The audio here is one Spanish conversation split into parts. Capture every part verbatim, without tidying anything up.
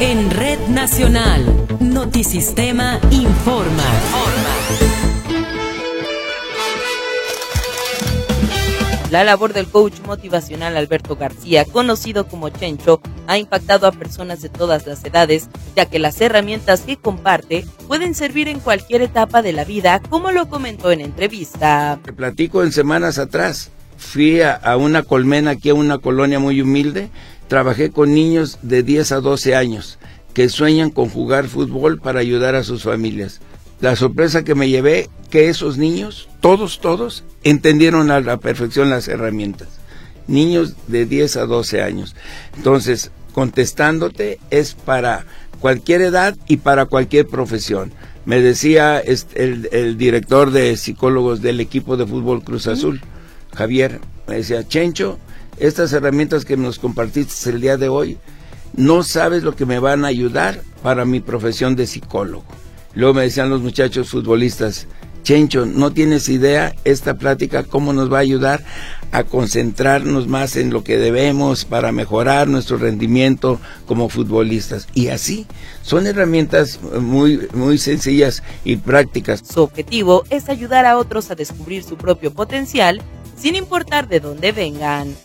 En Red Nacional, Notisistema informa. La labor del coach motivacional Alberto García, conocido como Chencho, ha impactado a personas de todas las edades, ya que las herramientas que comparte pueden servir en cualquier etapa de la vida, como lo comentó en entrevista. Te platico en semanas atrás, fui a, a una colmena aquí a una colonia muy humilde, trabajé con niños de diez a doce años que sueñan con jugar fútbol para ayudar a sus familias. La sorpresa que me llevé, que esos niños, todos, todos, entendieron a la perfección las herramientas. Niños de diez a doce años. Entonces, contestándote, es para cualquier edad y para cualquier profesión. Me decía el, el director de psicólogos del equipo de fútbol Cruz Azul, Javier, me decía, Chencho, estas herramientas que nos compartiste el día de hoy, no sabes lo que me van a ayudar para mi profesión de psicólogo. Luego me decían los muchachos futbolistas, Chencho, no tienes idea esta plática cómo nos va a ayudar a concentrarnos más en lo que debemos para mejorar nuestro rendimiento como futbolistas. Y así, son herramientas muy, muy sencillas y prácticas. Su objetivo es ayudar a otros a descubrir su propio potencial, sin importar de dónde vengan.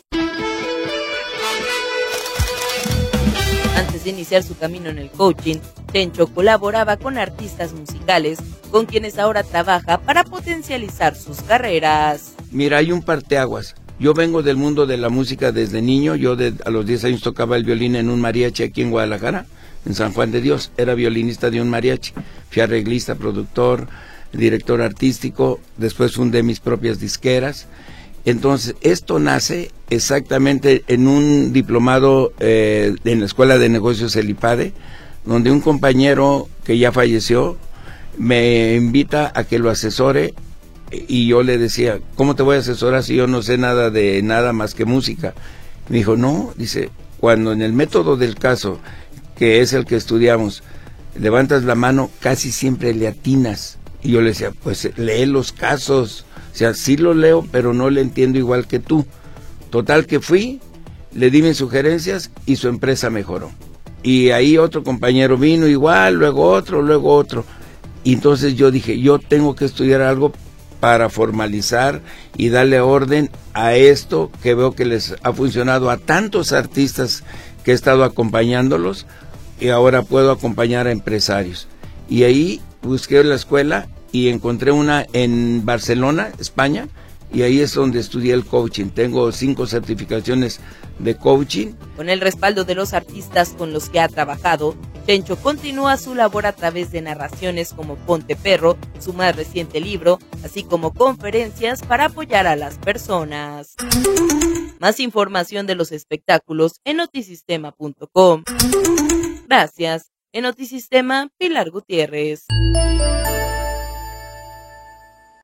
Antes de iniciar su camino en el coaching, Chencho colaboraba con artistas musicales, con quienes ahora trabaja para potencializar sus carreras. Mira, hay un parteaguas. Yo vengo del mundo de la música desde niño. Yo de, a los diez años tocaba el violín en un mariachi aquí en Guadalajara, en San Juan de Dios. Era violinista de un mariachi. Fui arreglista, productor, director artístico. Después fundé mis propias disqueras. Entonces, esto nace exactamente en un diplomado eh, en la Escuela de Negocios El IPADE, donde un compañero que ya falleció me invita a que lo asesore, y yo le decía, ¿cómo te voy a asesorar si yo no sé nada de nada más que música? Me dijo, no, dice, cuando en el método del caso, que es el que estudiamos, levantas la mano, casi siempre le atinas. Y yo le decía, pues lee los casos. O sea, sí lo leo, pero no le entiendo igual que tú. Total que fui, le di mis sugerencias y su empresa mejoró. Y ahí otro compañero vino igual, luego otro, luego otro. Y entonces yo dije, yo tengo que estudiar algo para formalizar y darle orden a esto que veo que les ha funcionado a tantos artistas que he estado acompañándolos, y ahora puedo acompañar a empresarios. Y ahí busqué la escuela y encontré una en Barcelona, España, y ahí es donde estudié el coaching. Tengo cinco certificaciones de coaching. Con el respaldo de los artistas con los que ha trabajado, Chencho continúa su labor a través de narraciones como Ponte Perro, su más reciente libro, así como conferencias para apoyar a las personas. Más información de los espectáculos en notisistema punto com. Gracias. En Notisistema, Pilar Gutiérrez.